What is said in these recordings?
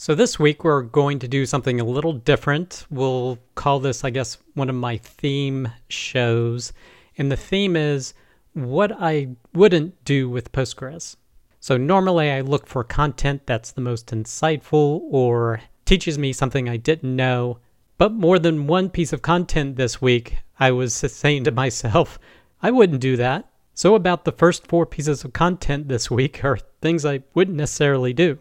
So this week we're going to do something a little different. We'll call this, I guess, one of my theme shows. And the theme is what I wouldn't do with Postgres. So normally I look for content that's the most insightful or teaches me something I didn't know. But more than one piece of content this week, I was saying to myself, I wouldn't do that. So about the first 4 pieces of content this week are things I wouldn't necessarily do.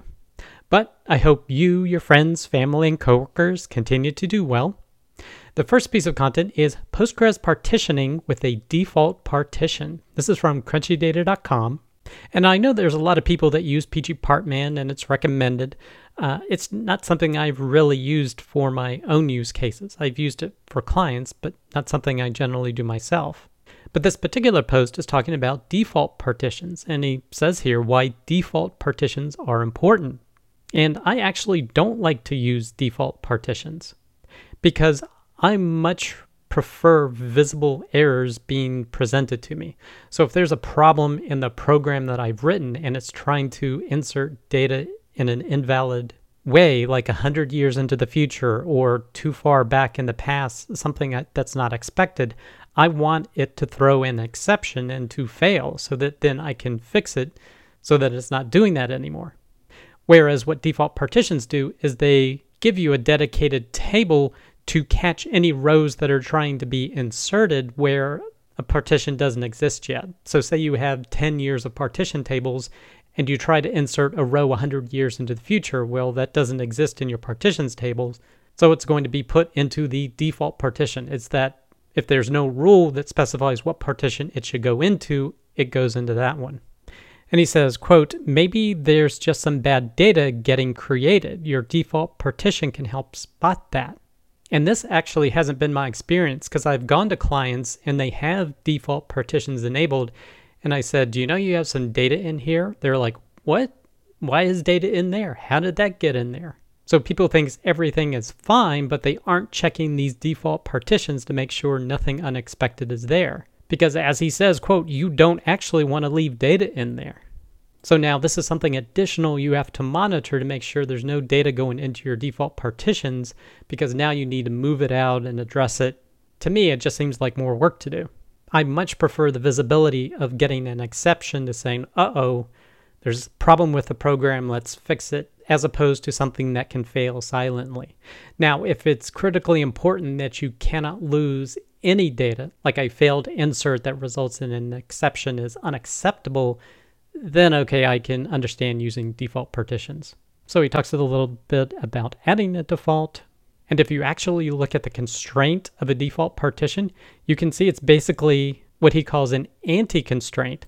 But I hope you, your friends, family, and coworkers continue to do well. The first piece of content is Postgres partitioning with a default partition. This is from crunchydata.com. And I know there's a lot of people that use pgpartman and it's recommended. It's not something I've really used for my own use cases. I've used it for clients, but not something I generally do myself. But this particular post is talking about default partitions, and he says here why default partitions are important. And I actually don't like to use default partitions because I much prefer visible errors being presented to me. So if there's a problem in the program that I've written and it's trying to insert data in an invalid way, like 100 years into the future or too far back in the past, something that's not expected, I want it to throw an exception and to fail so that then I can fix it so that it's not doing that anymore. Whereas what default partitions do is they give you a dedicated table to catch any rows that are trying to be inserted where a partition doesn't exist yet. So say you have 10 years of partition tables and you try to insert a row 100 years into the future. Well, that doesn't exist in your partitions tables. So it's going to be put into the default partition. It's that if there's no rule that specifies what partition it should go into, it goes into that one. And he says, quote, maybe there's just some bad data getting created. Your default partition can help spot that. And this actually hasn't been my experience because I've gone to clients and they have default partitions enabled. And I said, do you know you have some data in here? They're like, what? Why is data in there? How did that get in there? So people think everything is fine, but they aren't checking these default partitions to make sure nothing unexpected is there. Because as he says, quote, you don't actually want to leave data in there. So now this is something additional you have to monitor to make sure there's no data going into your default partitions because now you need to move it out and address it. To me, it just seems like more work to do. I much prefer the visibility of getting an exception to saying, uh-oh, there's a problem with the program, let's fix it, as opposed to something that can fail silently. Now, if it's critically important that you cannot lose any data, like a failed insert that results in an exception is unacceptable, then okay, I can understand using default partitions. So he talks a little bit about adding a default. And if you actually look at the constraint of a default partition, you can see it's basically what he calls an anti-constraint.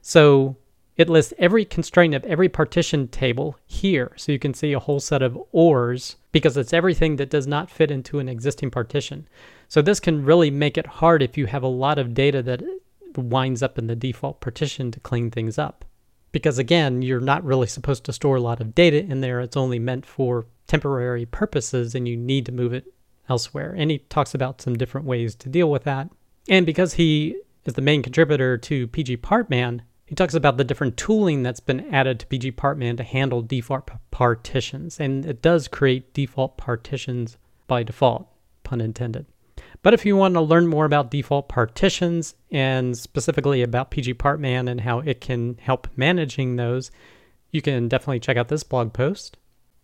So it lists every constraint of every partition table here. So you can see a whole set of ORs because it's everything that does not fit into an existing partition. So this can really make it hard if you have a lot of data that winds up in the default partition to clean things up. Because again, you're not really supposed to store a lot of data in there. It's only meant for temporary purposes and you need to move it elsewhere. And he talks about some different ways to deal with that. And because he is the main contributor to pgpartman, he talks about the different tooling that's been added to pgpartman to handle default partitions. And it does create default partitions by default, pun intended. But if you want to learn more about default partitions and specifically about pgpartman and how it can help managing those, you can definitely check out this blog post.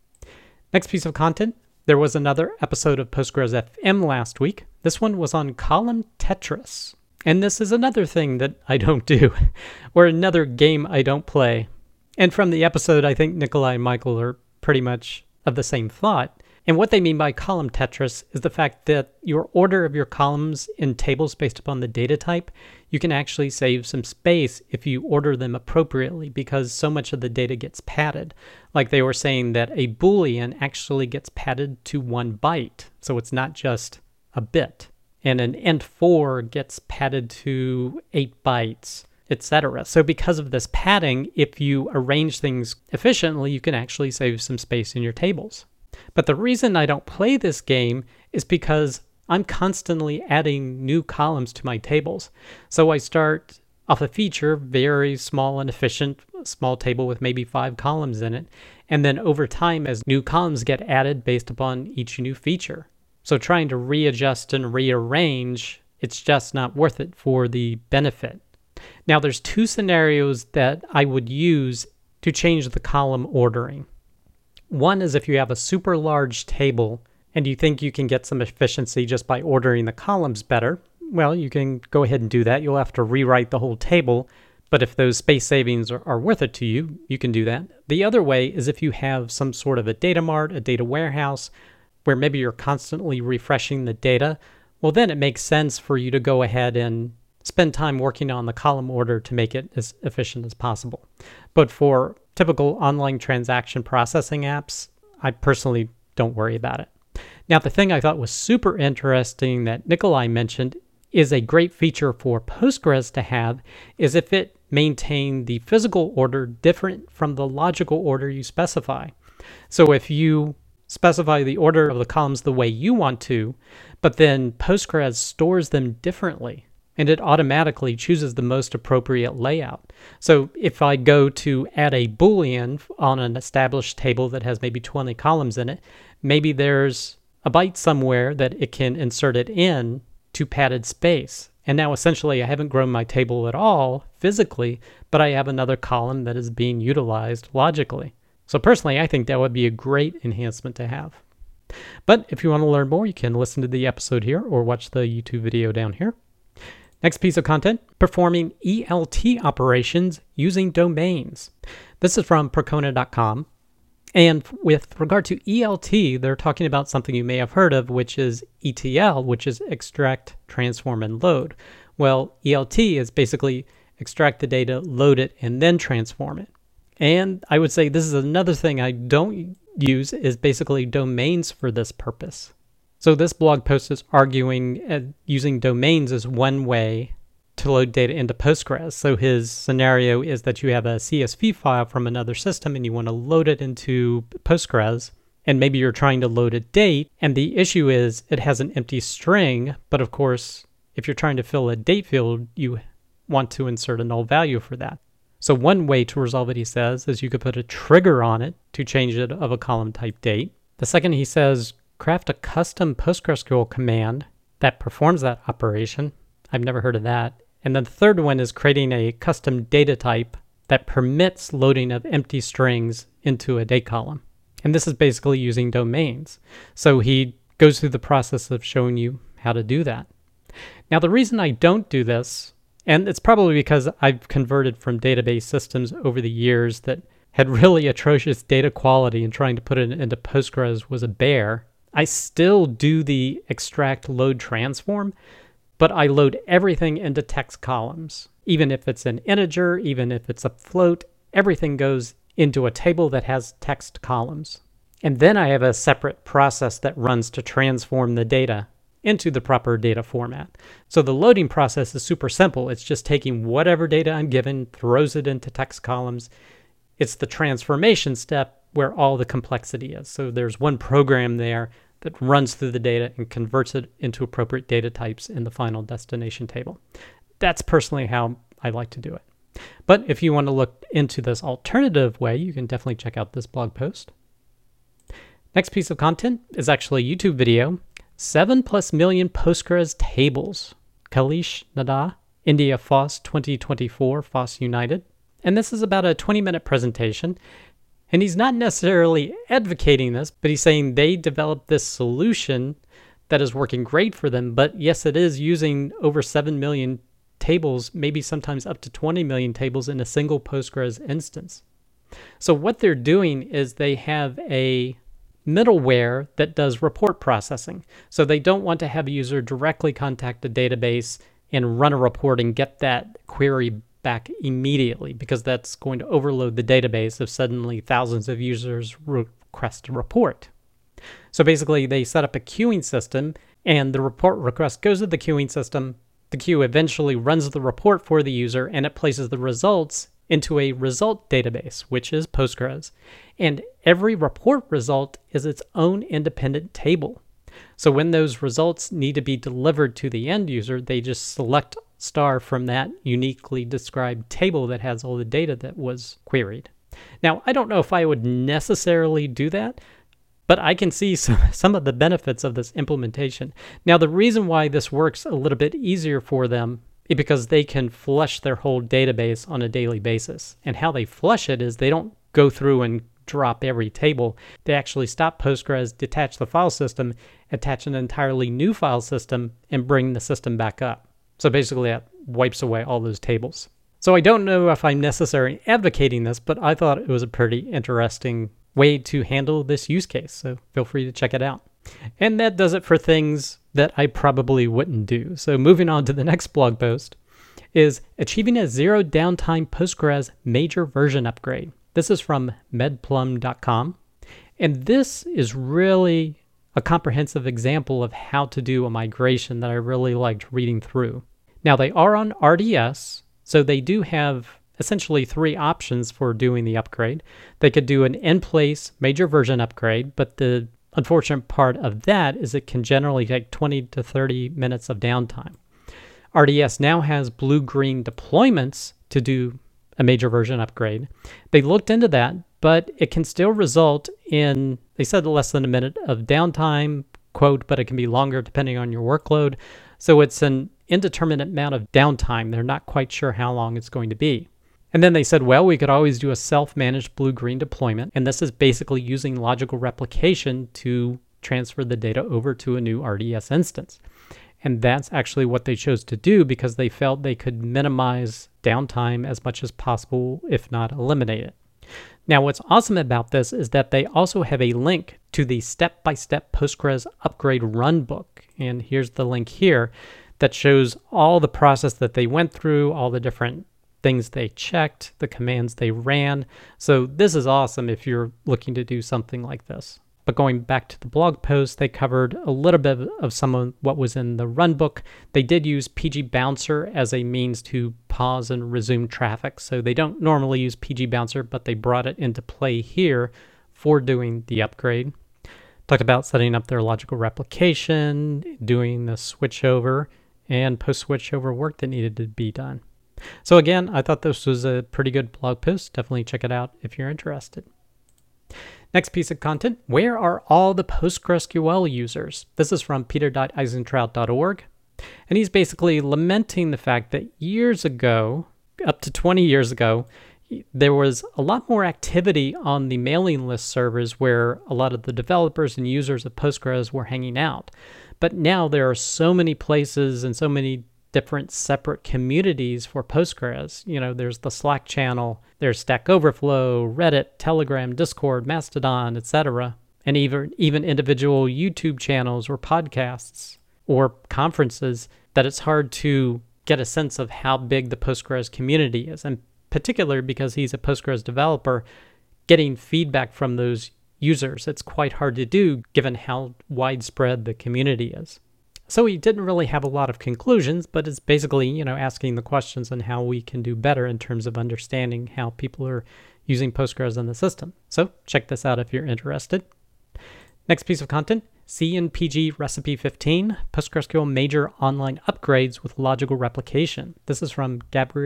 Next piece of content, there was another episode of Postgres FM last week. This one was on column Tetris. And this is another thing that I don't do, or another game I don't play. And from the episode, I think Nikolai and Michael are pretty much of the same thought. And what they mean by column Tetris is the fact that your order of your columns in tables based upon the data type, you can actually save some space if you order them appropriately because so much of the data gets padded. Like they were saying that a Boolean actually gets padded to 1 byte. So it's not just a bit. And an int4 gets padded to 8 bytes, etc. So because of this padding, if you arrange things efficiently, you can actually save some space in your tables. But the reason I don't play this game is because I'm constantly adding new columns to my tables. So I start off a feature, very small and efficient, small table with maybe 5 columns in it. And then over time, as new columns get added based upon each new feature. So trying to readjust and rearrange, it's just not worth it for the benefit. Now there's two scenarios that I would use to change the column ordering. One is if you have a super large table and you think you can get some efficiency just by ordering the columns better. Well, you can go ahead and do that. You'll have to rewrite the whole table, but if those space savings are worth it to you, you can do that. The other way is if you have some sort of a data mart, a data warehouse, where maybe you're constantly refreshing the data, well, then it makes sense for you to go ahead and spend time working on the column order to make it as efficient as possible. But for typical online transaction processing apps, I personally don't worry about it. Now, the thing I thought was super interesting that Nikolai mentioned is a great feature for Postgres to have is if it maintained the physical order different from the logical order you specify. So if you specify the order of the columns the way you want to, but then Postgres stores them differently, and it automatically chooses the most appropriate layout. So if I go to add a Boolean on an established table that has maybe 20 columns in it, maybe there's a byte somewhere that it can insert it in to padded space. And now essentially I haven't grown my table at all physically, but I have another column that is being utilized logically. So personally, I think that would be a great enhancement to have. But if you want to learn more, you can listen to the episode here or watch the YouTube video down here. Next piece of content, performing ELT operations using domains. This is from Percona.com. And with regard to ELT, they're talking about something you may have heard of, which is ETL, which is extract, transform, and load. Well, ELT is basically extract the data, load it, and then transform it. And I would say this is another thing I don't use is basically domains for this purpose. So this blog post is arguing using domains is one way to load data into Postgres. So his scenario is that you have a CSV file from another system and you want to load it into Postgres, and maybe you're trying to load a date, and the issue is it has an empty string, but of course, if you're trying to fill a date field, you want to insert a null value for that. So one way to resolve it, he says, is you could put a trigger on it to change it of a column type date. The second, he says, craft a custom PostgreSQL command that performs that operation. I've never heard of that. And then the third one is creating a custom data type that permits loading of empty strings into a date column. And this is basically using domains. So he goes through the process of showing you how to do that. Now, the reason I don't do this, and it's probably because I've converted from database systems over the years that had really atrocious data quality, and trying to put it into Postgres was a bear. I still do the extract, load, transform, but I load everything into text columns. Even if it's an integer, even if it's a float, everything goes into a table that has text columns. And then I have a separate process that runs to transform the data into the proper data format. So the loading process is super simple. It's just taking whatever data I'm given, throws it into text columns. It's the transformation step where all the complexity is. So there's one program there that runs through the data and converts it into appropriate data types in the final destination table. That's personally how I like to do it. But if you want to look into this alternative way, you can definitely check out this blog post. Next piece of content is actually a YouTube video, 7+ million Postgres tables. Kailash Nanda, India FOSS 2024, FOSS United. And this is about a 20-minute presentation. And he's not necessarily advocating this, but he's saying they developed this solution that is working great for them. But yes, it is using over 7 million tables, maybe sometimes up to 20 million tables in a single Postgres instance. So what they're doing is they have a middleware that does report processing. So they don't want to have a user directly contact the database and run a report and get that query back immediately, because that's going to overload the database if suddenly thousands of users request a report. So basically they set up a queuing system, and the report request goes to the queuing system. The queue eventually runs the report for the user, and it places the results into a result database, which is Postgres. And every report result is its own independent table. So when those results need to be delivered to the end user, they just select star from that uniquely described table that has all the data that was queried. Now, I don't know if I would necessarily do that, but I can see some of the benefits of this implementation. Now, the reason why this works a little bit easier for them is because they can flush their whole database on a daily basis. And how they flush it is they don't go through and drop every table. They actually stop Postgres, detach the file system, attach an entirely new file system, and bring the system back up. So basically that wipes away all those tables. So I don't know if I'm necessarily advocating this, but I thought it was a pretty interesting way to handle this use case. So feel free to check it out. And that does it for things that I probably wouldn't do. So moving on to the next blog post is Achieving a Zero Downtime Postgres Major Version Upgrade. This is from medplum.com. And this is really a comprehensive example of how to do a migration that I really liked reading through. Now they are on RDS, so they do have essentially three options for doing the upgrade. They could do an in-place major version upgrade, but the unfortunate part of that is it can generally take 20 to 30 minutes of downtime. RDS now has blue-green deployments to do a major version upgrade. They looked into that, but it can still result in, they said less than a minute of downtime, quote, but it can be longer depending on your workload. So it's an indeterminate amount of downtime. They're not quite sure how long it's going to be. And then they said, well, we could always do a self-managed blue-green deployment. And this is basically using logical replication to transfer the data over to a new RDS instance. And that's actually what they chose to do because they felt they could minimize downtime as much as possible, if not eliminate it. Now, what's awesome about this is that they also have a link to the step-by-step Postgres upgrade runbook. And here's the link here that shows all the process that they went through, all the different things they checked, the commands they ran. So this is awesome if you're looking to do something like this. But going back to the blog post, they covered a little bit of some of what was in the runbook. They did use PG Bouncer as a means to pause and resume traffic. So they don't normally use PG Bouncer, but they brought it into play here for doing the upgrade. Talked about setting up their logical replication, doing the switchover, and post-switchover work that needed to be done. So again, I thought this was a pretty good blog post. Definitely check it out if you're interested. Next piece of content, where are all the PostgreSQL users? This is from peter.eisentraut.org. And he's basically lamenting the fact that years ago, up to 20 years ago, there was a lot more activity on the mailing list servers where a lot of the developers and users of Postgres were hanging out. But now there are so many places and so many different separate communities for Postgres. You know, there's the Slack channel, there's Stack Overflow, Reddit, Telegram, Discord, Mastodon, etc. And even individual YouTube channels or podcasts or conferences that it's hard to get a sense of how big the Postgres community is. And particularly because he's a Postgres developer, getting feedback from those users, it's quite hard to do given how widespread the community is. So he didn't really have a lot of conclusions, but it's basically, asking the questions on how we can do better in terms of understanding how people are using Postgres in the system. So check this out if you're interested. Next piece of content, CNPG Recipe 15, PostgreSQL Major Online Upgrades with Logical Replication. This is from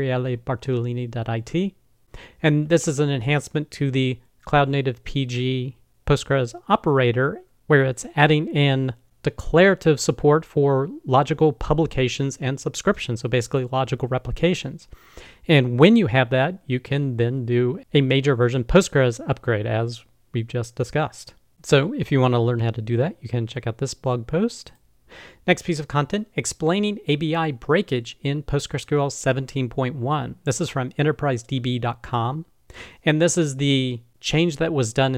GabrieleBartolini.it. And this is an enhancement to the Cloud Native PG Postgres operator where it's adding in declarative support for logical publications and subscriptions, so basically logical replications. And when you have that, you can then do a major version Postgres upgrade, as we've just discussed. So if you want to learn how to do that, you can check out this blog post. Next piece of content, explaining ABI breakage in PostgreSQL 17.1. This is from enterprisedb.com. And this is the change that was done in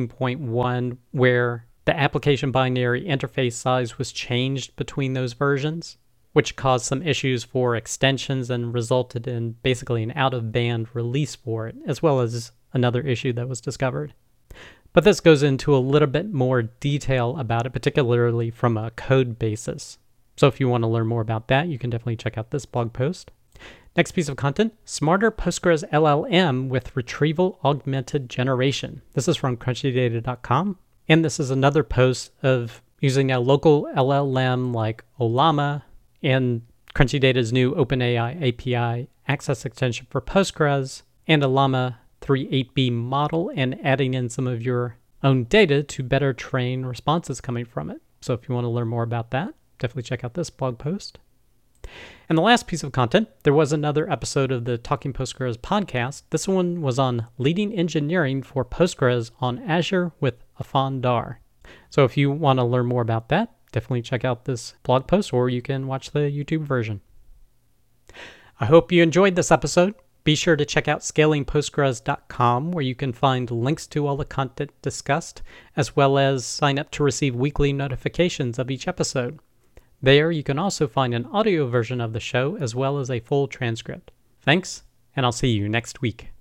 17.1 where the application binary interface size was changed between those versions, which caused some issues for extensions and resulted in basically an out-of-band release for it, as well as another issue that was discovered. But this goes into a little bit more detail about it, particularly from a code basis. So if you want to learn more about that, you can definitely check out this blog post. Next piece of content, Smarter Postgres LLM with Retrieval Augmented Generation. This is from crunchydata.com. And this is another post of using a local LLM like Ollama and Crunchy Data's new OpenAI API access extension for Postgres and Ollama L38B model and adding in some of your own data to better train responses coming from it. So if you want to learn more about that, definitely check out this blog post. And the last piece of content, there was another episode of the Talking Postgres podcast. This one was on leading engineering for Postgres on Azure with Afan Dar. So if you want to learn more about that, definitely check out this blog post, or you can watch the YouTube version. I hope you enjoyed this episode. Be sure to check out scalingpostgres.com, where you can find links to all the content discussed, as well as sign up to receive weekly notifications of each episode. There, you can also find an audio version of the show, as well as a full transcript. Thanks, and I'll see you next week.